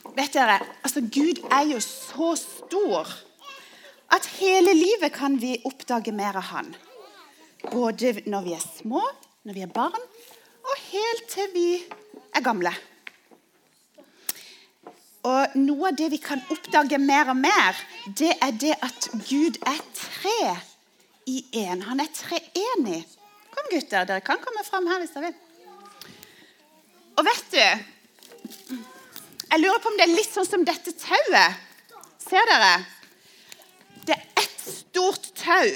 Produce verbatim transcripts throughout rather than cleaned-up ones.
vet dere, altså Gud er jo så stor at hele livet kan vi oppdage mer av han. Både når vi er små, når vi er barn, og helt til vi er gamle. Og noe av det vi kan oppdage mer og mer, det er det at Gud er tre i en. Han er treenig. Kom gutter, dere kan komme frem her hvis dere vil. Og vet du, jeg lurer på om det er litt sånn som dette tauet. Ser dere? Det er et stort tau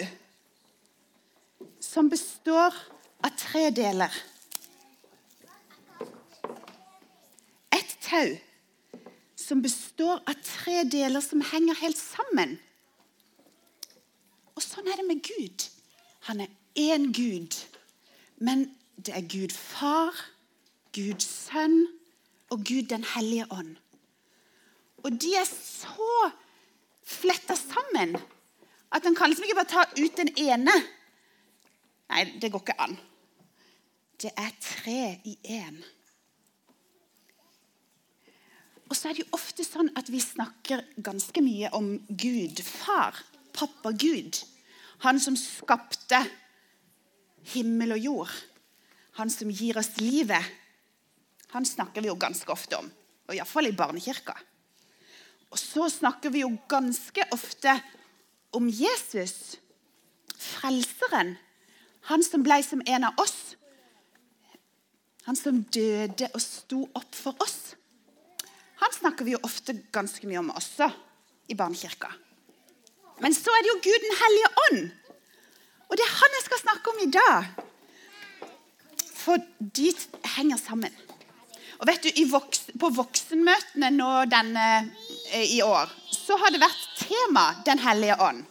som består av tre deler. Et tau som består av tre deler som henger helt sammen. Og sånn er det med Gud. Han er en Gud, men det er Gud far, Gud sønn og Gud den hellige ånd. Og de er så flettet sammen at en kan liksom ikke bare ta ut den ene. Nei, det går ikke an. Det er tre i en. Og så er det jo ofte sånn at vi snakker ganske mye om Gud, far, pappa Gud. Han som skapte himmel og jord. Han som gir oss livet. Han snakker vi jo ganske ofte om, og i hvert fall i barnekirka. Og så snakker vi jo ganske ofte om Jesus, frelseren. Han som ble som en av oss. Han som døde og sto opp for oss. Han snakker vi jo ofte ganske mye om også i barnekirka. Men så er det jo Gud den hellige ånd. Og det er han jeg skal snakke om i dag. For de henger sammen. Og vet du, i voks, på voksenmøtene nå denne, i år, så har det vært tema den hellige ånd.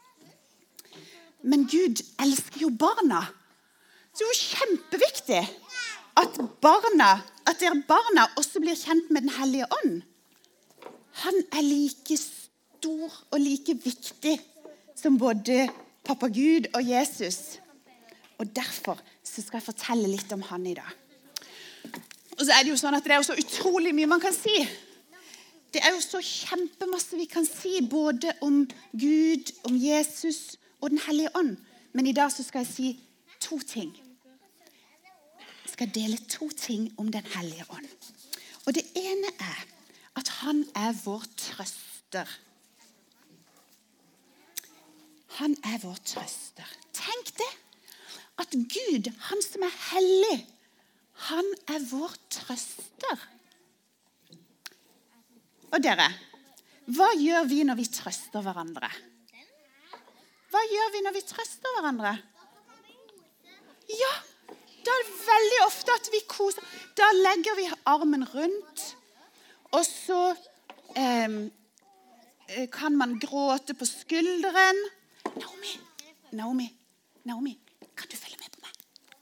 Men Gud elsker jo barna. Så det er jo kjempeviktig at barna, at dere barna også blir kjent med den hellige ånd. Han er like stor og like viktig som både pappa Gud og Jesus. Og derfor så skal jeg fortelle litt om han i dag. Og så er det jo sånn at det er jo så utrolig mye man kan si. Det er jo så kjempemasse vi kan si, både om Gud, om Jesus og den hellige ånd. Men i dag så skal jeg si to ting. Jeg skal dele to ting om den hellige ånd. Og det ene er at han er vår trøster. Han er vår trøster. Tenk det, at Gud, han som er hellig, han er vår trøster. Og dere, hva gjør vi når vi trøster hverandre? Hva gjør vi når vi trøster hverandre? Ja, da er det veldig ofte at vi koser. Da legger vi armen rundt, og så eh, kan man gråte på skulderen. Naomi, Naomi, Naomi, kan du følge med på meg?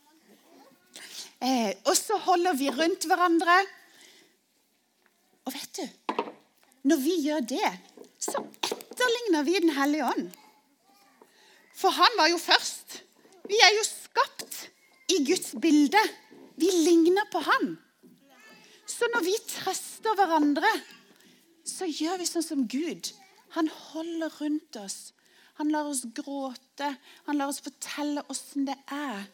Eh, og så holder vi rundt hverandre. Og vet du, når vi gjør det, så etterligner vi den hellige ånd. For han var jo først. Vi er jo skapt i Guds bilde. Vi ligner på han. Så når vi trøster hverandre, så gjør vi sånn som Gud. Han holder rundt oss. Han lar oss gråte. Han lar oss fortelle hvordan det er.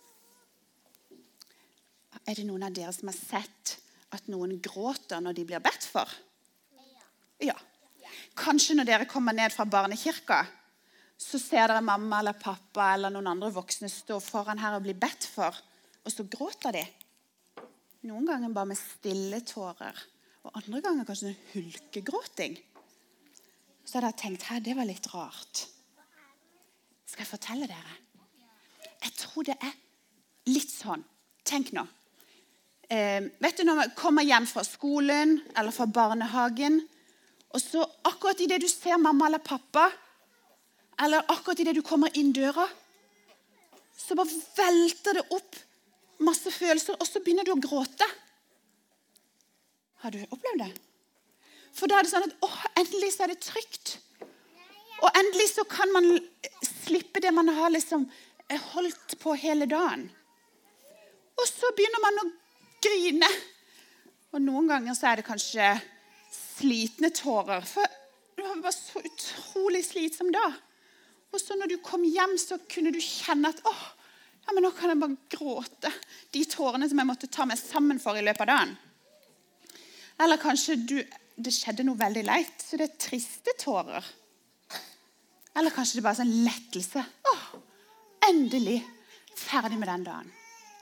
Er det noen av dere som har sett at noen gråter når de blir bedt for? Ja. Kanskje når dere kommer ned fra barnekirka, så ser dere mamma eller pappa eller noen andre voksne stå foran her og bli bedt for, og så gråter de. Noen ganger bare med stille tårer, og andre ganger kanskje en hulkegråting. Så hadde jeg tenkt, her, det var litt rart. Skal jeg fortelle dere? Jeg tror det er litt sånn. Tenk nå. Eh, vet du når man kommer hjem fra skolen eller fra barnehagen, og så akkurat i det du ser mamma eller pappa, eller akkurat i det du kommer inn døra, så bare velter det opp masse følelser, og så begynner du å gråte. Har du opplevd det? For da er det sånn at, åh, endelig så er det trygt. Og endelig så kan man slippe det man har liksom holdt på hele dagen. Og så begynner man å grine. Og noen ganger så er det kanskje slitne tårer, for du var så utrolig slitsom da. Og så når du kom hjem, så kunne du kjenne at, åh, ja, men nå kan jeg bare gråte de tårene som jeg måtte ta meg sammen for i løpet av dagen. Eller kanskje du, det skjedde noe veldig leit, så det er triste tårer. Eller kanskje det bare er sånn lettelse. Åh, endelig ferdig med den dagen.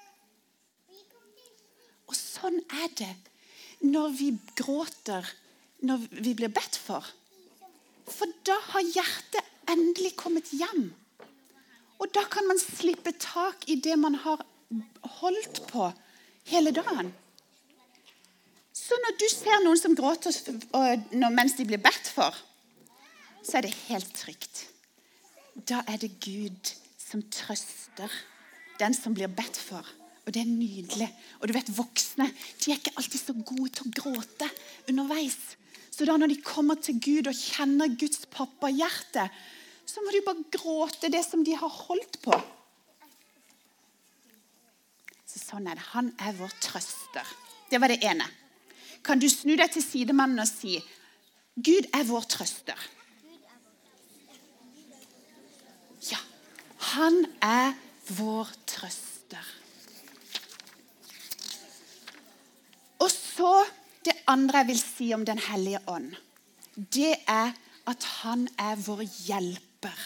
Og sånn er det når vi gråter, når vi blir bedt for. For da har hjertet endelig kommet hjem. Og da kan man slippe tak i det man har holdt på hele dagen. Så når du ser noen som gråter mens de blir bedt for, så er det helt trygt. Da er det Gud som trøster den som blir bedt for. Og det er nydelig. Og du vet, voksne, de er ikke alltid så gode til å gråte underveis. Så da når de kommer til Gud og kjenner Guds pappahjerte, så må de bare gråte det som de har holdt på. Så sånn er det. Han er vår trøster. Det var det ene. Kan du snu deg til sidemannen og si, Gud er vår trøster. Ja, han er vår trøster. Og så det andre jeg vil si om den hellige ånd, det er at han er vår hjelper.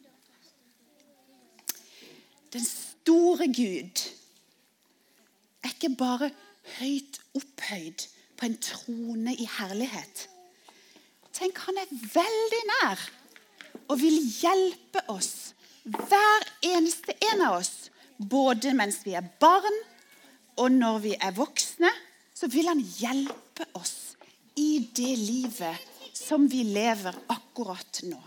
Den store Gud er ikke bare høyt opphøyd på en trone i herlighet. Tenk, han er veldig nær og vil hjelpe oss, hver eneste en av oss, både mens vi er barn og når vi er voksne, så vil han hjelpe oss i det livet som vi lever akkurat nå.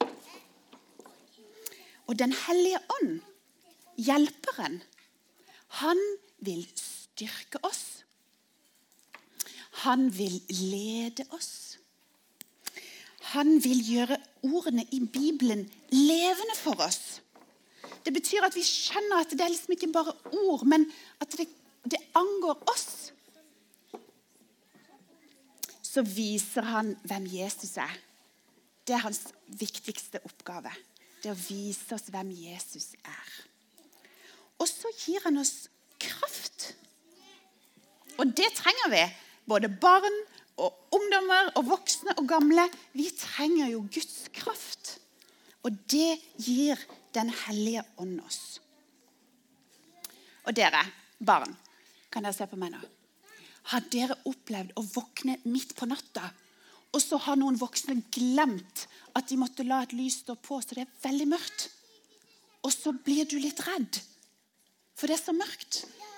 Og den hellige ånd, hjelperen, han vil styrke oss. Han vil lede oss. Han vil gjøre ordene i Bibelen levende for oss. Det betyr at vi skjønner at det er liksom ikke bare ord, men at det, det angår oss. Så viser han hvem Jesus er. Det er hans viktigste oppgave. Det er å vise oss hvem Jesus er. Og så gir han oss kraft. Og det trenger vi. Både barn og ungdommer og voksne og gamle. Vi trenger jo Guds kraft. Og det gir den hellige ånd oss. Og dere, barn, kan dere se på meg nå? Har dere opplevd å våkne midt på natta, og så har noen voksne glemt at de måtte la et lys stå på, så det er veldig mørkt. Og så blir du litt redd, for det er så mørkt.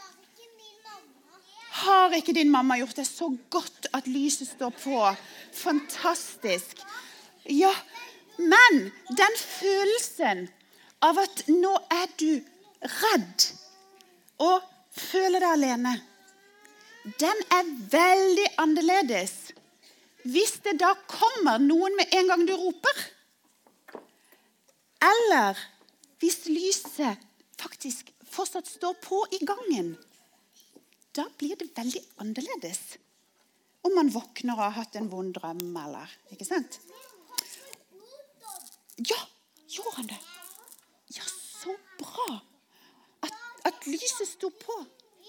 Har ikke din mamma gjort det så godt at lyset står på? Fantastisk. Ja, men den følelsen av at nå er du redd og føler deg alene, den er veldig annerledes hvis det da kommer noen med en gang du roper. Eller hvis lyset faktisk fortsatt står på i gangen. Da blir det veldig annerledes. Om man våkner og har hatt en vond drøm, eller, ikke sant? Ja, gjorde han det? Ja, så bra. At, at lyset sto på.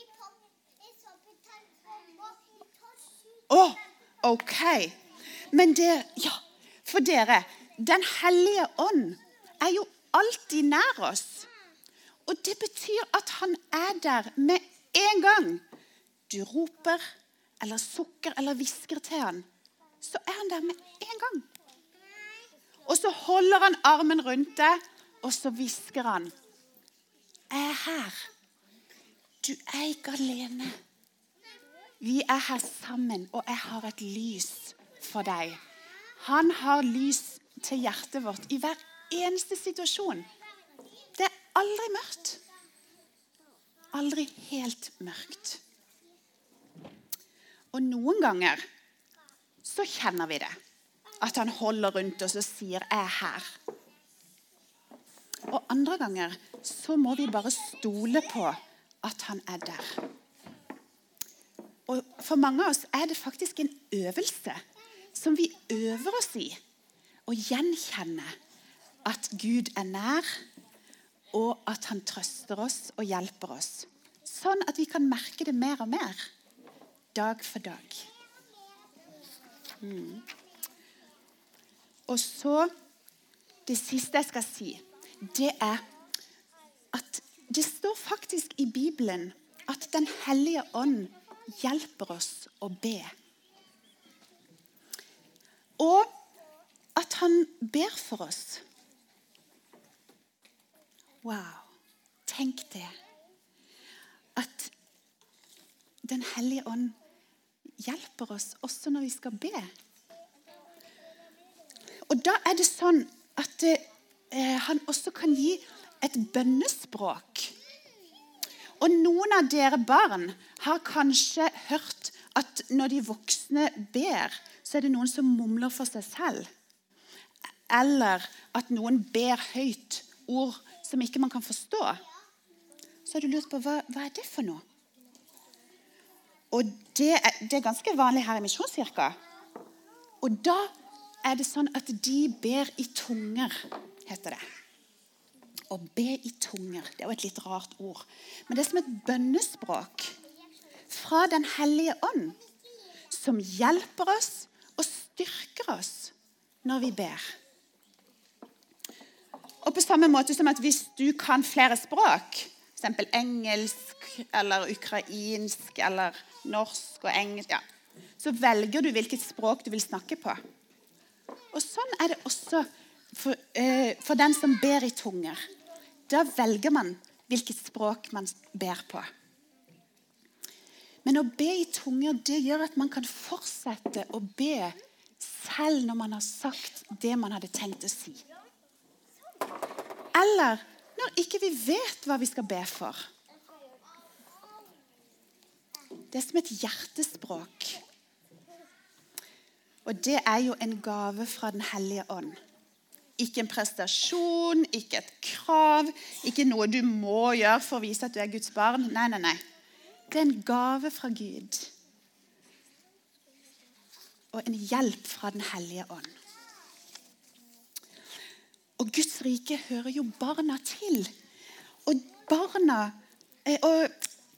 Åh, oh, ok. Men det, ja, for dere, den hellige ånd er jo alltid nær oss. Og det betyr at han er der med en gang. Du roper, eller sukker, eller visker til han, så er han der med en gang. Og så holder han armen rundt deg, og så visker han. Jeg er her. Du er ikke alene. Vi er her sammen, og jeg har et lys for deg. Han har lys til hjertet vårt i hver eneste situasjon. Det er aldri mørkt. Aldri helt mørkt. Og noen ganger så kjenner vi det. At han holder rundt oss og sier, jeg er her. Og andre ganger så må vi bare stole på at han er der. Og for mange av oss er det faktisk en øvelse som vi øver oss i å gjenkjenne at Gud er nær, og at han trøster oss og hjelper oss. Sånn at vi kan merke det mer og mer, dag for dag. Mm. Og så, det siste jeg skal si, det er at det står faktisk i Bibelen at Den hellige ånd hjelper oss å be. Og at han ber for oss. Wow, tenk det. At Den hellige ånd hjelper oss også når vi skal be. Og da er det sånn at eh, han også kan gi et bønnespråk. Og noen av dere barn har kanskje hørt at når de voksne ber, så er det noen som mumler for seg selv. Eller at noen ber høyt ord som ikke man kan forstå. Så har du lurt på, hva, hva er det for noe? Og det er, det er ganske vanlig her i Misjonskirka. Og da er det sånn at de ber i tunger, heter det. Å be i tunger, det er jo et litt rart ord. Men det er som et bønnespråk fra Den hellige ånd, som hjelper oss og styrker oss når vi ber. Og på samme måte som at hvis du kan flere språk, for eksempel engelsk eller ukrainsk eller norsk og engelsk, ja, så velger du hvilket språk du vil snakke på. Og sånn er det også for, uh, for den som ber i tunger. Da velger man hvilket språk man ber på. Men å be i tunger, det gjør at man kan fortsette å be selv når man har sagt det man hadde tenkt å si. Eller når ikke vi vet hva vi skal be for. Det er som et hjertespråk. Og det er jo en gave fra Den hellige ånd. Ikke en prestasjon, ikke et krav, ikke noe du må gjøre for å vise at du er Guds barn. Nei, nei, nei. Det er en gave fra Gud. Og en hjelp fra Den hellige ånd. Og Guds rike hører jo barna til. Og barna, og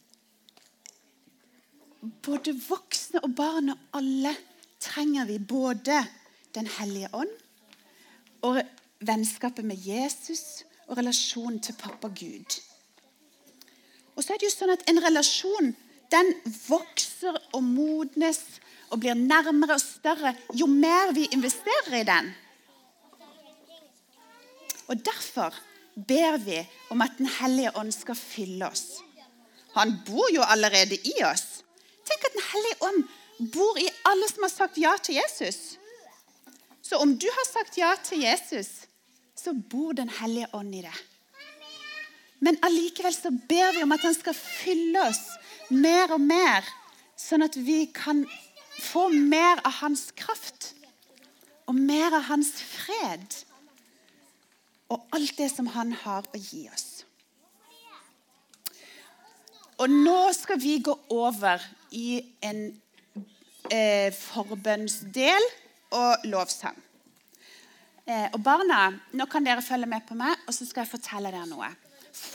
både voksne og barn og alle trenger vi både Den hellige ånd, og vennskapet med Jesus og relasjonen til pappa Gud. Og så er det jo sånn at en relasjon, den vokser og modnes og blir nærmere og større jo mer vi investerer i den. Og derfor ber vi om at Den hellige ånd skal fylle oss. Han bor jo allerede i oss. Tenk at Den hellige ånd bor i alle som har sagt ja til Jesus. Så om du har sagt ja til Jesus, så bor Den hellige ånd i det. Men allikevel så ber vi om at han skal fylle oss mer og mer, sånn at vi kan få mer av hans kraft, og mer av hans fred, og alt det som han har å gi oss. Og nå skal vi gå over i en eh, forbønnsdel og lovsang. Eh, og barna, nå kan dere følge med på meg, og så skal jeg fortelle dere noe.